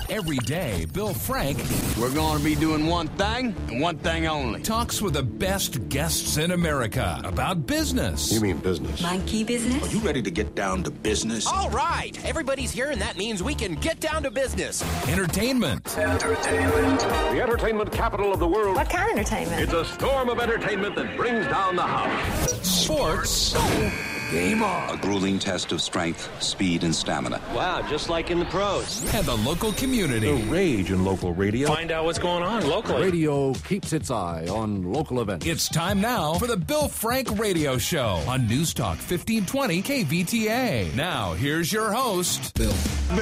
Every day, Bill Frank We're going to be doing one thing and one thing only. talks with the best guests in America about business. You mean business? Monkey business? You ready to get down to business? All right, everybody's here, and that means we can get down to business. Entertainment. The entertainment capital of the world. What kind of entertainment? It's a storm of entertainment that brings down the house. Sports. Game on. A grueling test of strength, speed, and stamina. Wow, just like in the pros. And the local community. Rage in local radio. Find out what's going on locally. Radio keeps its eye on local events. It's time now for the Bill Frank Radio Show on News Talk 1520 KVTA. Now, here's your host, Bill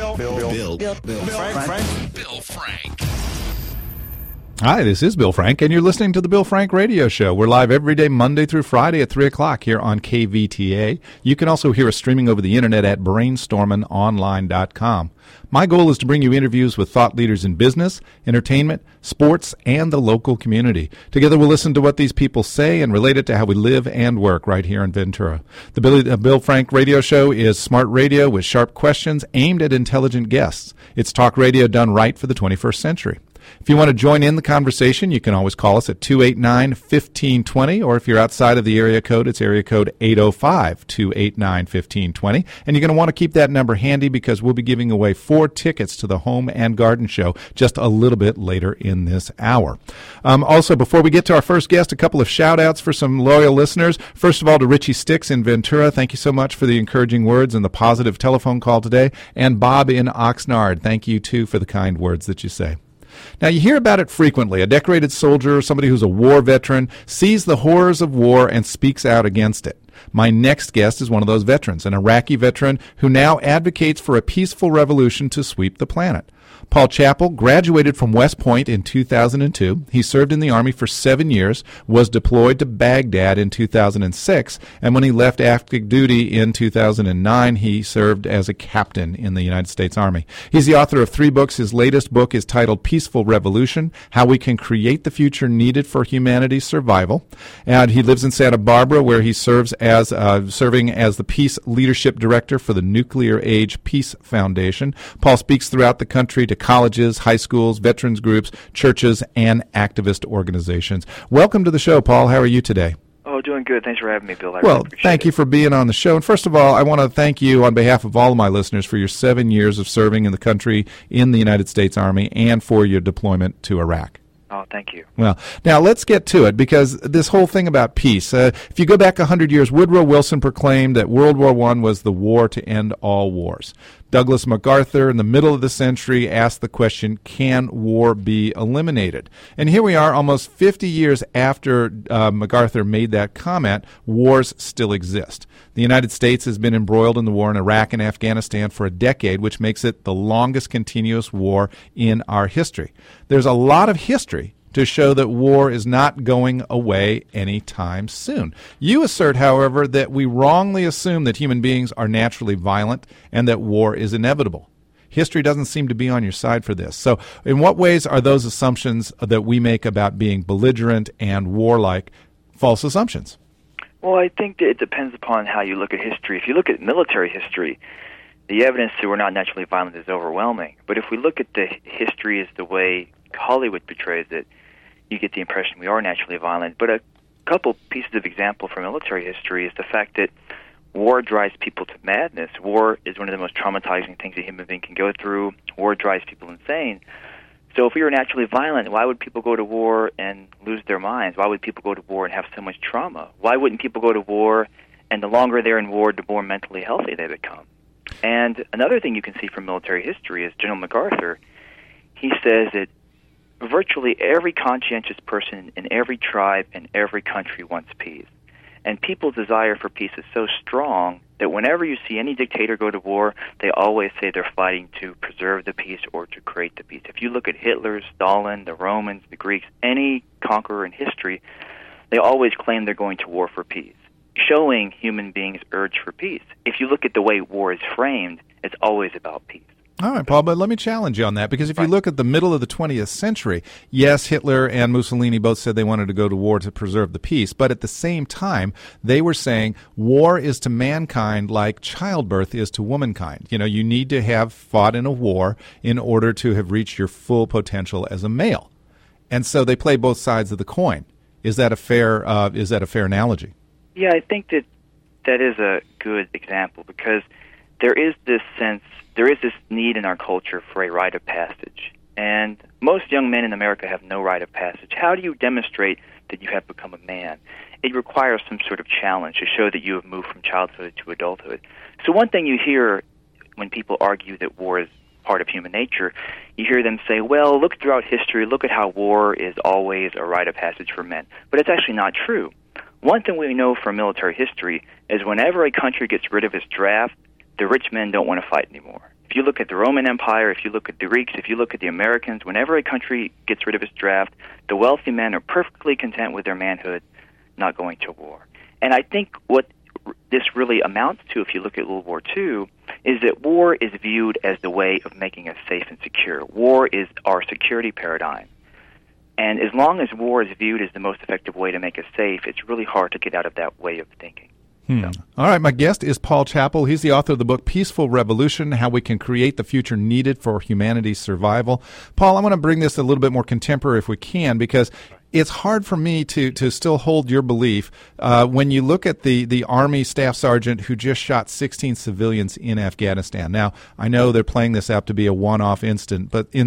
Frank. Hi, this is Bill Frank, and you're listening to the Bill Frank Radio Show. We're live every day, Monday through Friday at 3 o'clock here on KVTA. You can also hear us streaming over the internet at brainstormingonline.com. My goal is to bring you interviews with thought leaders in business, entertainment, sports, and the local community. Together we'll listen to what these people say and relate it to how we live and work right here in Ventura. The Bill Frank Radio Show is smart radio with sharp questions aimed at intelligent guests. It's talk radio done right for the 21st century. If you want to join in the conversation, you can always call us at 289-1520, or if you're outside of the area code, it's area code 805-289-1520. And you're going to want to keep that number handy because we'll be giving away 4 tickets to the Home and Garden Show just a little bit later in this hour. Also, before we get to our first guest, a couple of shout-outs for some loyal listeners. First of all, to Richie Sticks in Ventura. Thank you so much for the encouraging words and the positive telephone call today. And Bob in Oxnard, thank you, too, for the kind words that you say. Now, you hear about it frequently. A decorated soldier, somebody who's a war veteran, sees the horrors of war and speaks out against it. My next guest is one of those veterans, an Iraqi veteran who now advocates for a peaceful revolution to sweep the planet. Paul Chappell graduated from West Point in 2002. He served in the Army for 7 years, was deployed to Baghdad in 2006, and when he left active duty in 2009, he served as a captain in the United States Army. He's the author of 3 books. His latest book is titled Peaceful Revolution, How We Can Create the Future Needed for Humanity's Survival. And he lives in Santa Barbara, where he serves as serving as the Peace Leadership Director for the Nuclear Age Peace Foundation. Paul speaks throughout the country to colleges, high schools, veterans groups, churches, and activist organizations. Welcome to the show, Paul. How are you today? Oh, doing good. Thanks for having me, Bill. Well, thank you for being on the show. And first of all, I want to thank you on behalf of all of my listeners for your 7 years of serving in the country in the United States Army and for your deployment to Iraq. Oh, thank you. Well, now let's get to it, because this whole thing about peace, if you go back 100 years, Woodrow Wilson proclaimed that World War I was the war to end all wars. Douglas MacArthur, in the middle of the century, asked the question, can war be eliminated? And here we are, almost 50 years after MacArthur made that comment, wars still exist. The United States has been embroiled in the war in Iraq and Afghanistan for a decade, which makes it the longest continuous war in our history. There's a lot of history to show that war is not going away anytime soon. You assert, however, that we wrongly assume that human beings are naturally violent and that war is inevitable. History doesn't seem to be on your side for this. So in what ways are those assumptions that we make about being belligerent and warlike false assumptions? Well, I think that it depends upon how you look at history. If you look at military history, the evidence that we're not naturally violent is overwhelming. But if we look at the history as the way Hollywood portrays it, you get the impression we are naturally violent. But a couple pieces of example from military history is the fact that war drives people to madness. War is one of the most traumatizing things a human being can go through. War drives people insane. So if we were naturally violent, why would people go to war and lose their minds? Why would people go to war and have so much trauma? Why wouldn't people go to war, and the longer they're in war, the more mentally healthy they become? And another thing you can see from military history is General MacArthur. He says that virtually every conscientious person in every tribe and every country wants peace. And people's desire for peace is so strong that whenever you see any dictator go to war, they always say they're fighting to preserve the peace or to create the peace. If you look at Hitler, Stalin, the Romans, the Greeks, any conqueror in history, they always claim they're going to war for peace, showing human beings' urge for peace. If you look at the way war is framed, it's always about peace. All right, Paul, but let me challenge you on that, because if you look at the middle of the 20th century, yes, Hitler and Mussolini both said they wanted to go to war to preserve the peace, but at the same time, they were saying war is to mankind like childbirth is to womankind. You know, you need to have fought in a war in order to have reached your full potential as a male. And so they play both sides of the coin. Is that a fair analogy? Yeah, I think that is a good example, because there is this need in our culture for a rite of passage. And most young men in America have no rite of passage. How do you demonstrate that you have become a man? It requires some sort of challenge to show that you have moved from childhood to adulthood. So one thing you hear when people argue that war is part of human nature, you hear them say, well, look throughout history, look at how war is always a rite of passage for men. But it's actually not true. One thing we know from military history is whenever a country gets rid of its draft, the rich men don't want to fight anymore. If you look at the Roman Empire, if you look at the Greeks, if you look at the Americans, whenever a country gets rid of its draft, the wealthy men are perfectly content with their manhood, not going to war. And I think what this really amounts to, if you look at World War II, is that war is viewed as the way of making us safe and secure. War is our security paradigm. And as long as war is viewed as the most effective way to make us safe, it's really hard to get out of that way of thinking. All right, my guest is Paul Chappell. He's the author of the book Peaceful Revolution, How We Can Create the Future Needed for Humanity's Survival. Paul, I want to bring this a little bit more contemporary if we can, because it's hard for me to still hold your belief when you look at the Army staff sergeant who just shot 16 civilians in Afghanistan. Now, I know they're playing this out to be a one-off instance,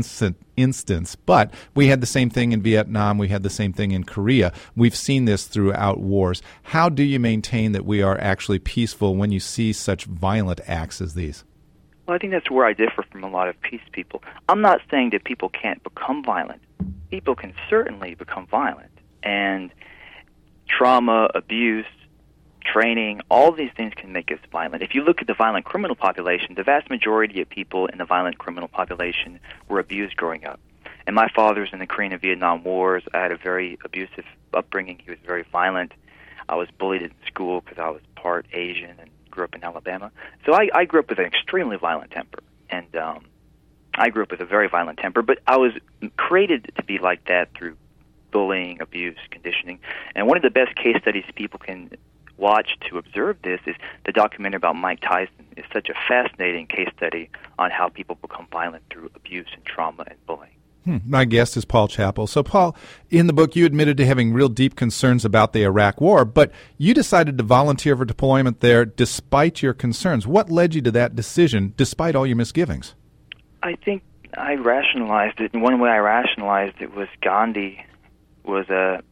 but we had the same thing in Vietnam. We had the same thing in Korea. We've seen this throughout wars. How do you maintain that we are actually peaceful when you see such violent acts as these? Well, I think that's where I differ from a lot of peace people. I'm not saying that people can't become violent. People can certainly become violent. And trauma, abuse, training, all these things can make us violent. If you look at the violent criminal population, the vast majority of people in the violent criminal population were abused growing up. And my father's in the Korean and Vietnam Wars. I had a very abusive upbringing. He was very violent. I was bullied in school because I was part Asian and grew up in Alabama. So I grew up with an extremely violent temper. And I grew up with a very violent temper, but I was created to be like that through bullying, abuse, conditioning. And one of the best case studies people can watch to observe this is the documentary about Mike Tyson. It's such a fascinating case study on how people become violent through abuse and trauma and bullying. My guest is Paul Chappell. So, Paul, in the book, you admitted to having real deep concerns about the Iraq War, but you decided to volunteer for deployment there despite your concerns. What led you to that decision, despite all your misgivings? I think I rationalized it. And one way I rationalized it was Gandhi was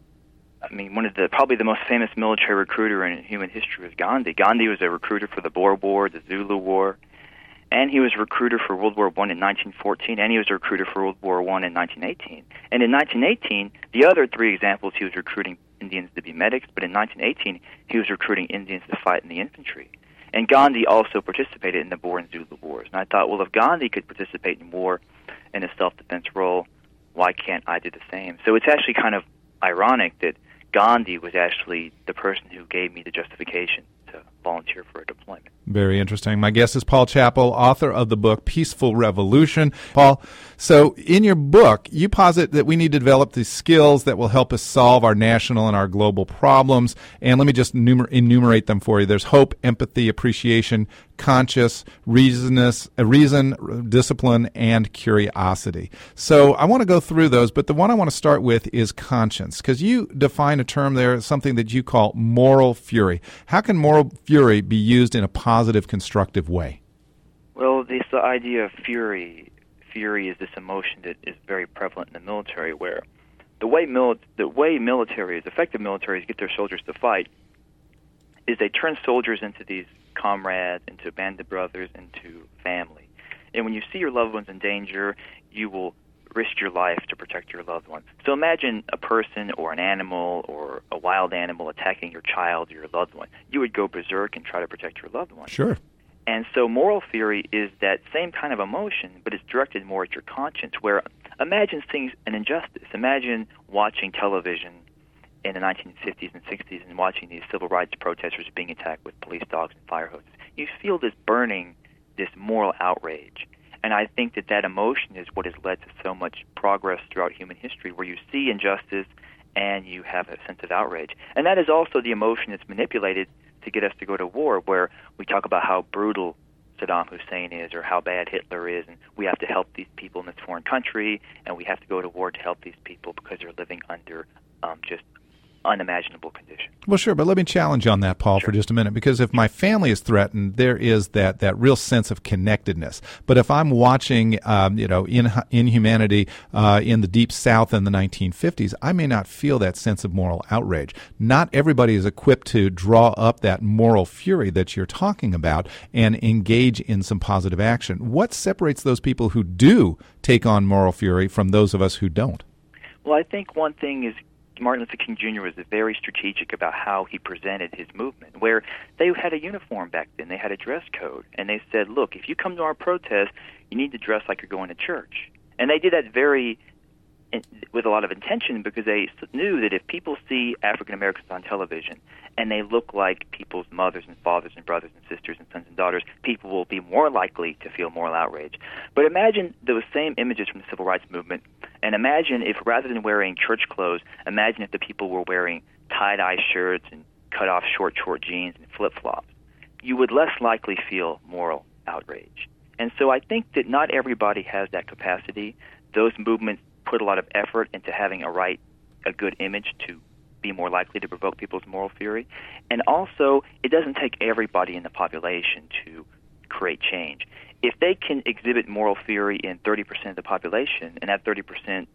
probably the most famous military recruiter in human history was Gandhi. Gandhi was a recruiter for the Boer War, the Zulu War, and he was a recruiter for World War I in 1914, and he was a recruiter for World War I in 1918. And in 1918, the other three examples, he was recruiting Indians to be medics, but in 1918, he was recruiting Indians to fight in the infantry. And Gandhi also participated in the Boer and Zulu Wars. And I thought, well, if Gandhi could participate in war in a self-defense role, why can't I do the same? So it's actually kind of ironic that Gandhi was actually the person who gave me the justification to volunteer for a deployment. Very interesting. My guest is Paul Chappell, author of the book Peaceful Revolution. Paul, so in your book, you posit that we need to develop these skills that will help us solve our national and our global problems. And let me just enumerate them for you. There's hope, empathy, appreciation, conscience, reason, discipline, and curiosity. So I want to go through those, but the one I want to start with is conscience, because you define a term there, something that you call moral fury. How can moral fury be used in a positive, constructive way? Well, the idea of fury is this emotion that is very prevalent in the military, where the way effective militaries get their soldiers to fight is they turn soldiers into these comrades, into band of brothers, into family. And when you see your loved ones in danger, you will risk your life to protect your loved ones. So imagine a person or an animal or a wild animal attacking your child or your loved one. You would go berserk and try to protect your loved one. Sure. And so moral fury is that same kind of emotion, but it's directed more at your conscience, where imagine seeing an injustice. Imagine watching television in the 1950s and 60s and watching these civil rights protesters being attacked with police dogs and fire hoses. You feel this burning, this moral outrage. And I think that emotion is what has led to so much progress throughout human history, where you see injustice and you have a sense of outrage. And that is also the emotion that's manipulated to get us to go to war, where we talk about how brutal Saddam Hussein is or how bad Hitler is, and we have to help these people in this foreign country, and we have to go to war to help these people because they're living under just unimaginable conditions. Well, sure, but let me challenge you on that, Paul, for just a minute, because if my family is threatened, there is that real sense of connectedness. But if I'm watching, Inhumanity in the Deep South in the 1950s, I may not feel that sense of moral outrage. Not everybody is equipped to draw up that moral fury that you're talking about and engage in some positive action. What separates those people who do take on moral fury from those of us who don't? Well, I think one thing is Martin Luther King Jr. was very strategic about how he presented his movement, where they had a uniform back then. They had a dress code, and they said, look, if you come to our protest, you need to dress like you're going to church. And they did that with a lot of intention, because they knew that if people see African Americans on television and they look like people's mothers and fathers and brothers and sisters and sons and daughters, people will be more likely to feel moral outrage. But imagine those same images from the Civil Rights Movement, and imagine if rather than wearing church clothes, imagine if the people were wearing tie-dye shirts and cut-off short jeans and flip-flops. You would less likely feel moral outrage. And so I think that not everybody has that capacity. Those movements put a lot of effort into having a good image to be more likely to provoke people's moral fury. And also, it doesn't take everybody in the population to create change. If they can exhibit moral fury in 30% of the population, and that 30%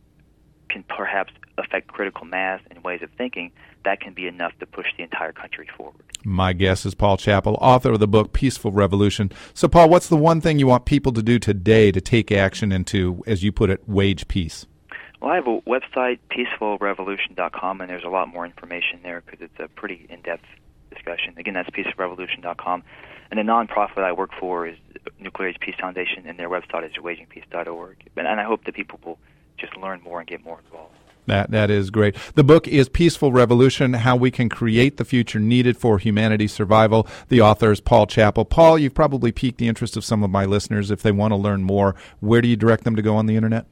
can perhaps affect critical mass and ways of thinking, that can be enough to push the entire country forward. My guest is Paul Chappell, author of the book Peaceful Revolution. So, Paul, what's the one thing you want people to do today to take action and to, as you put it, wage peace? Well, I have a website, peacefulrevolution.com, and there's a lot more information there because it's a pretty in-depth discussion. Again, that's peacefulrevolution.com. And the nonprofit I work for is Nuclear Age Peace Foundation, and their website is wagingpeace.org. And I hope that people will just learn more and get more involved. That is great. The book is Peaceful Revolution, How We Can Create the Future Needed for Humanity's Survival. The author is Paul Chappell. Paul, you've probably piqued the interest of some of my listeners. If they want to learn more, where do you direct them to go on the Internet?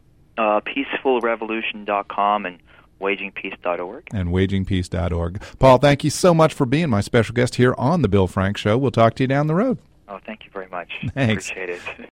Peacefulrevolution.com and wagingpeace.org. And wagingpeace.org. Paul, thank you so much for being my special guest here on The Bill Frank Show. We'll talk to you down the road. Oh, thank you very much. Thanks. Appreciate it.